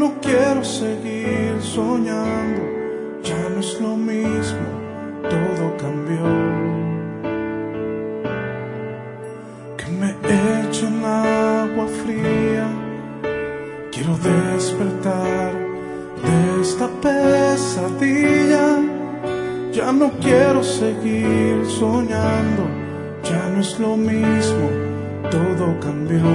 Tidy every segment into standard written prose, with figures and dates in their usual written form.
no quiero seguir soñando, ya no es lo mismo, todo cambió. Que me echen agua fría, quiero despertar de esta pesadilla. Ya no quiero seguir soñando, ya no es lo mismo, todo cambió.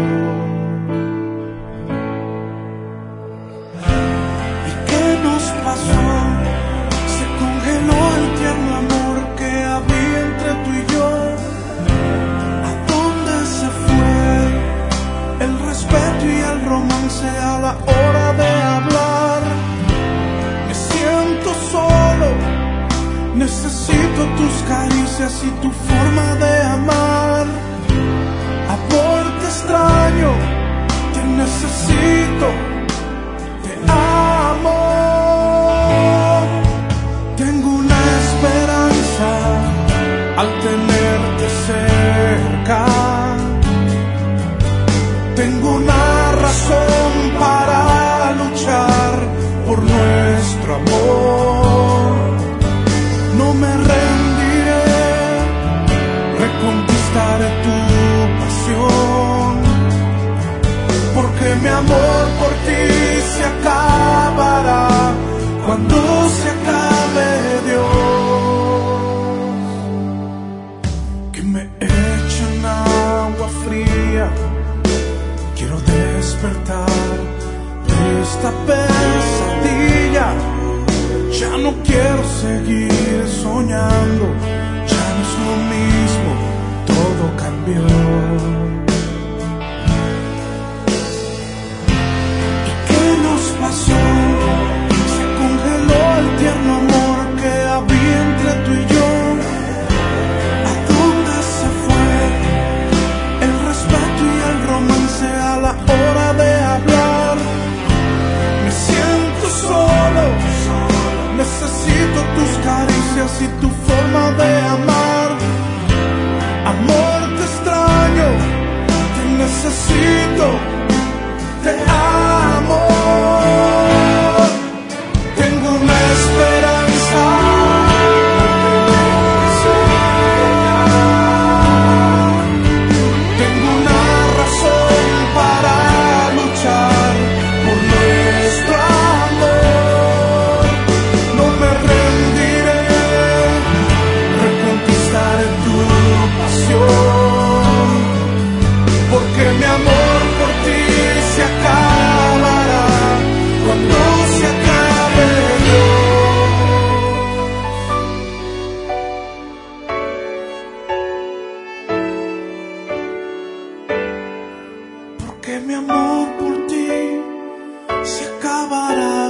¿Y qué nos pasó? Se congeló el tierno amor que había entre tú y yo. ¿A dónde se fue el respeto y el romance a la hora de hablar? Me siento solo, necesito tus caricias y tu forma de amar. Amor, te extraño, te necesito, te amo. Tengo una esperanza al tenerte cerca. Tengo una razón para luchar por nuestro amor. No me rendiré, reconquistaré tu pasión, porque mi amor por ti se acabará cuando se acabe Dios. Que me echen agua fría, quiero despertar de esta pesadilla. Ya no quiero seguir soñando, ya no es lo mismo, todo cambió. ¿Y qué nos pasó? Se congeló el tierno amor que había entre tú y yo. ¿A dónde se fue el respeto y el romance a la hora de hablar? Me siento solo, necesito tus caricias y tu forma de amar. Amor, te extraño, te necesito, te amo. Tengo una esperanza, tengo una razón para luchar por nuestro amor. No me rendiré, reconquistaré tu pasión, porque mi amor por ti se acabará cuando se acabe Dios. Porque mi amor por ti se acabará